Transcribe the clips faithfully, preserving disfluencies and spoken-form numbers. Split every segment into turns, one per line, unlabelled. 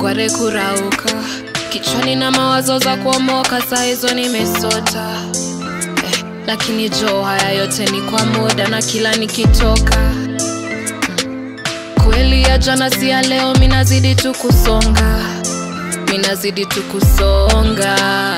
ngware kurauka, kichwani na mawazo za kuomoka, saa hizo nimesota eh, lakini jo haya yote ni kwa muda na kila nikitoka hmm. Kweli ya jana si ya leo, minazidi tu kusonga, minazidi tu kusonga.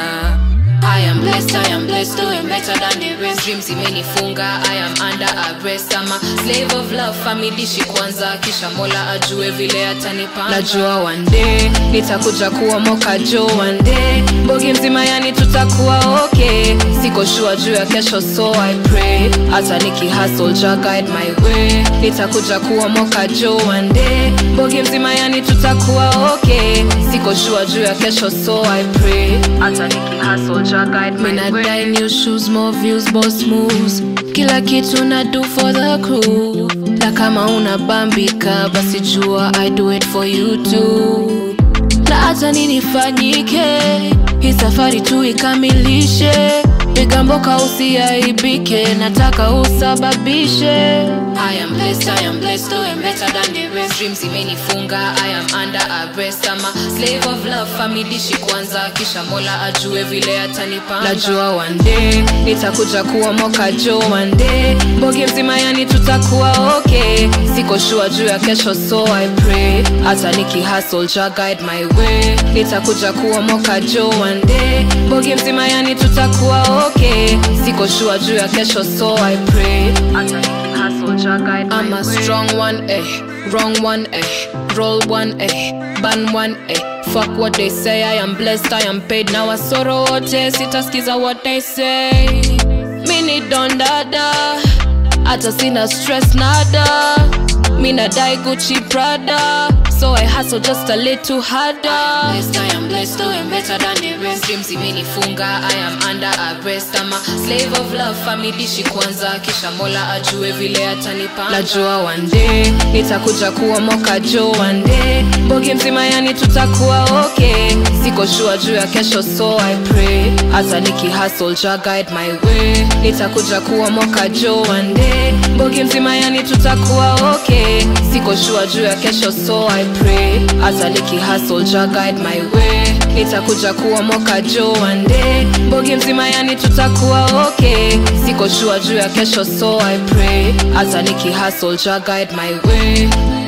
I am blessed, I am blessed, doing better than the rest. Dreams imenifunga, I am under arrest. I'm a slave of love, family shi kwanza, kisha Mola ajue vile atanipanga. Najua one day nitakuja kuwa moka jo one day, bogi mzima yani tutakuwa okay. Siko sure juu ya kesho, so I pray hata niki hustle ja guide my way. Nitakuja kuwa moka jo one day, bogi mzima yani tutakuwa okay. Siko sure juu ya kesho, so I pray hata niki hustle. Mina buy new shoes, more views, boss moves, kila kitu na do for the crew. Na kama unabambika basi jua I do it for you too. Na hata nini fanyike, hii safari tu ikamilishe. Piga mboka usiaibike, nataka usababishe. I am blessed, I am blessed, doing better than the rest. Dreams imenifunga, I am under arrest. I'm a slave of love, family shi kwanza, kisha Mola ajue vile atanipanga. Najua one day nitakuja kuwa moka jo one day, bogi mzima yani tutakuwa okay. Siko sure juu ya kesho, so I pray hata niki hustle ja guide my way. Nitakuja kuwa moka jo one day, bogi mzima yani tutakuwa okay. Siko sure juu ya kesho, so I pray hata niki hustle ja guide my way. I'm a strong one, eh, wrong one, eh, roll one, eh, ban one, eh. Fuck what they say, I am blessed, I am paid. Now I sorrow wote, sitaskiza what they say. Mini don dada, ata sina stress nada. Mina die Gucci Prada, so I hustle just a little harder. I am blessed, I am blessed, doing better than the rest. Dreams imenifunga, I am under arrest. I'm a slave of love, family shi kwanza, kisha Mola ajue vile atanipanga. Najua one day nitakuja kuwa moka jo one day, bogi mzima yani tutakuwa okay. Siko sure juu ya kesho, so I pray hata niki hustle ja guide my way. Nitakuja kuwa moka jo one day, bogi mzima yani tutakuwa okay. Siko sure juu ya kesho, so I pray hata niki hustle ja guide my way. Nitakuja kuwa moka jo one day, bogi mzima yani tutakuwa okay. Siko sure juu ya kesho, so I pray hata niki hustle ja guide my way.